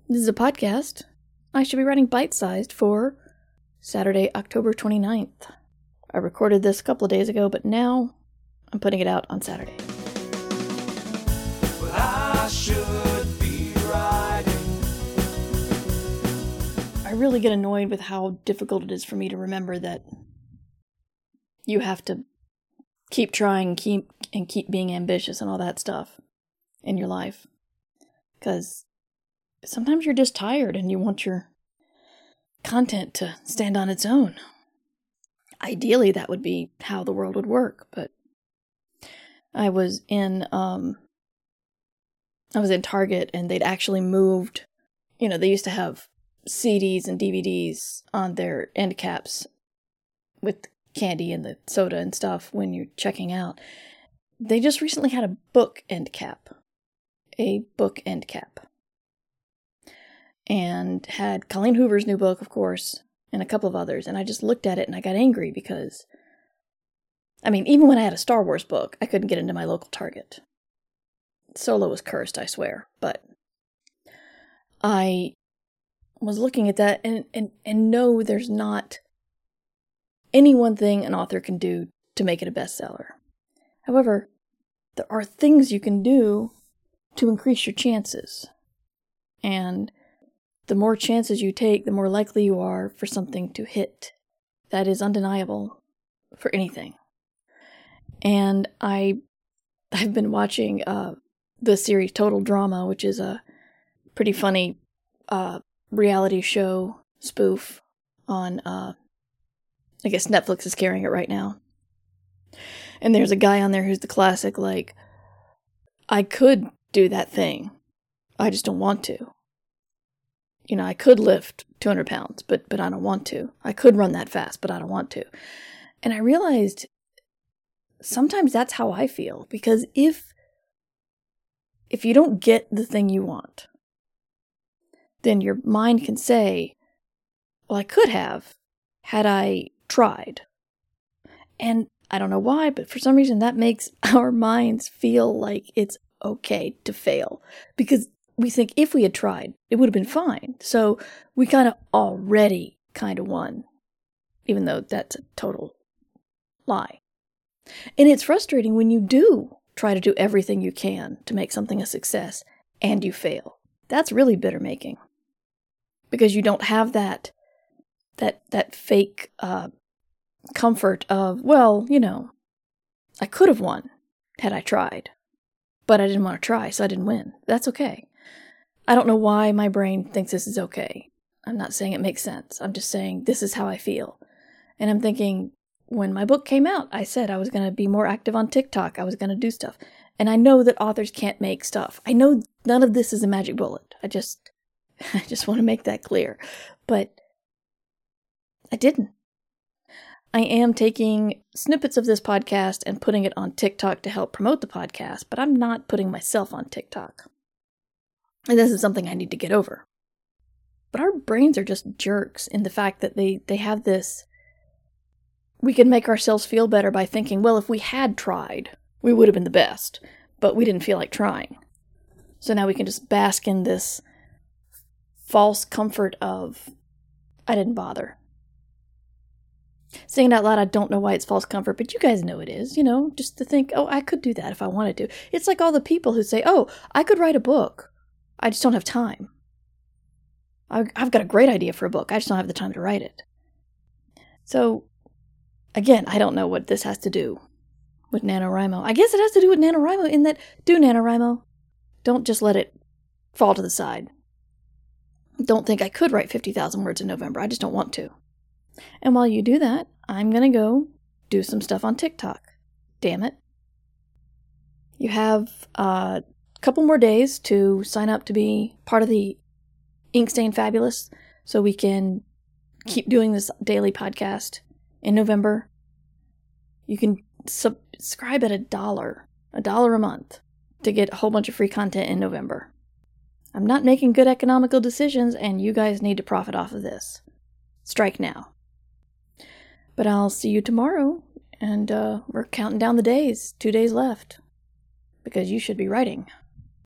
This is a podcast. I should be writing bite-sized for Saturday, October 29th. I recorded this a couple of days ago, but now I'm putting it out on Saturday. Well, I should be writing. I really get annoyed with how difficult it is for me to remember that you have to keep trying, keep being ambitious and all that stuff in your life. Because sometimes you're just tired and you want your content to stand on its own. Ideally, that would be how the world would work, but I was in Target and they'd actually moved, they used to have CDs and DVDs on their end caps with candy and the soda and stuff when you're checking out. They just recently had a book end cap. And had Colleen Hoover's new book, of course, and a couple of others. And I just looked at it and I got angry because, even when I had a Star Wars book, I couldn't get into my local Target. Solo was cursed, I swear. But I was looking at that and no, there's not any one thing an author can do to make it a bestseller. However, there are things you can do to increase your chances. And the more chances you take, the more likely you are for something to hit. That is undeniable for anything. And I've been watching the series Total Drama, which is a pretty funny reality show spoof on, I guess Netflix is carrying it right now. And there's a guy on there who's the classic, I could do that thing. I just don't want to. I could lift 200 pounds, but I don't want to. I could run that fast, but I don't want to. And I realized sometimes that's how I feel. Because if you don't get the thing you want, then your mind can say, well, I could have, had I tried. And I don't know why, but for some reason that makes our minds feel like it's okay to fail. Because we think if we had tried, it would have been fine. So we already won, even though that's a total lie. And it's frustrating when you do try to do everything you can to make something a success and you fail. That's really bitter making. Because you don't have that fake comfort of, I could have won had I tried. But I didn't want to try, so I didn't win. That's okay. I don't know why my brain thinks this is okay. I'm not saying it makes sense. I'm just saying this is how I feel. And I'm thinking, when my book came out, I said I was going to be more active on TikTok. I was going to do stuff. And I know that authors can't make stuff. I know none of this is a magic bullet. I just want to make that clear. But I didn't. I am taking snippets of this podcast and putting it on TikTok to help promote the podcast, but I'm not putting myself on TikTok. And this is something I need to get over. But our brains are just jerks in the fact that they have this, we can make ourselves feel better by thinking, well, if we had tried, we would have been the best, but we didn't feel like trying. So now we can just bask in this false comfort of, I didn't bother. Saying it out loud, I don't know why it's false comfort, but you guys know it is, just to think, oh, I could do that if I wanted to. It's like all the people who say, oh, I could write a book. I just don't have time. I've got a great idea for a book. I just don't have the time to write it. So, again, I don't know what this has to do with NaNoWriMo. I guess it has to do with NaNoWriMo in that, do NaNoWriMo. Don't just let it fall to the side. Don't think I could write 50,000 words in November. I just don't want to. And while you do that, I'm going to go do some stuff on TikTok. Damn it. You have a couple more days to sign up to be part of the Inkstain Fabulous so we can keep doing this daily podcast in November. You can subscribe at $1 a month to get a whole bunch of free content in November. I'm not making good economical decisions, and you guys need to profit off of this. Strike now. But I'll see you tomorrow, and we're counting down the days. 2 days left. Because you should be writing.